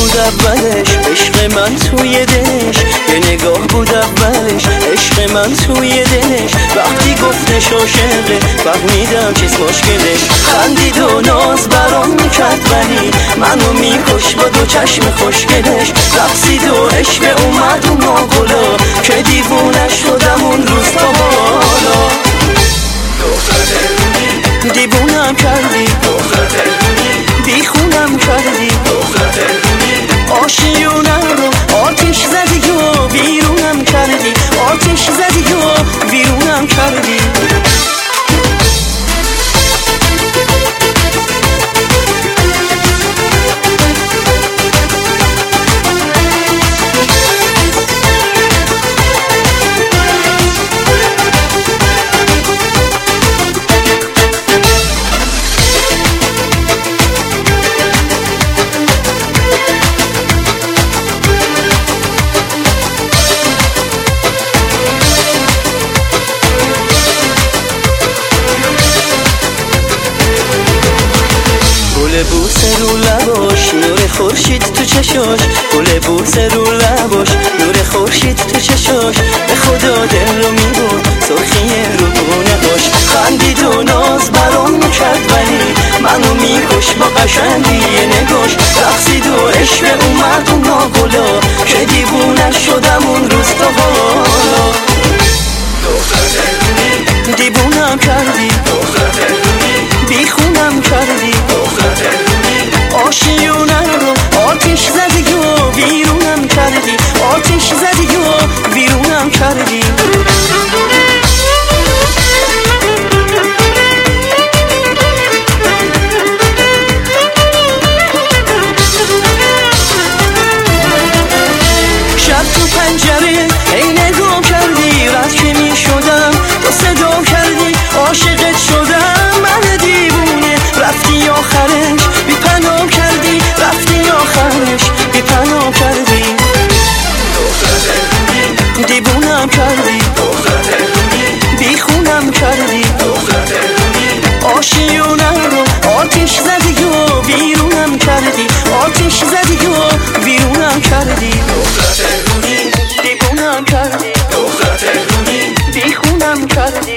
بود اولش، عشق من توی دلش یه نگاه بود اولش، عشق من توی دلش وقتی گفتش عاشقه فهمیدم چیز مشکلش. خندید و ناز برام میکرد ولی منو میکش با دو چشم خوشگلش. رقصید و عشق اومد و ماغلا که دیوونه شدم اون روز تا بالا. دیوونم کردی بی خونم کردی، آشیونه رو آتش زدی و بیرونم کردی، آتش زدی و بیرونم کردی. گل بوسه رو لباش، نور خورشید تو چشاش، گل بوسه رو لباش، نور خورشید تو چشاش، به خدا دل رو میبرد سرخی رو بونهاش. خندید و ناز برام میکرد ولی منو میکش با قشنگی نگاش. رقصید و عشق اومد و ناگلا که دیوونه شدم اون روز تا حالا. دیوونم کردی بی خونم کردی، آشیونه رو آتش زدی و بیرونم کردی، آتش زدی و بیرونم کردی. شب تو پنجره ای نگاه کردی، رد که می شدم تو صدا کردی، عاشقت شدم من دیوونه. رفتی آخرش بی پناه کردی، رفتی آخرش بی پناه کردی. دیوونم کردی بی خونم کردی، آشیونه رو آتش زدی و بیرونم کردی، آتش زدی و بیرونم کردی. دیوونم کردی بی خونم کردی،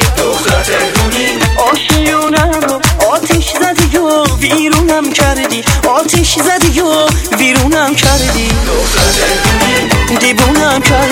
آشیونه رو آتش زدی و بیرونم کردی، آتش زدی و بیرونم کردی. دیوونم کردی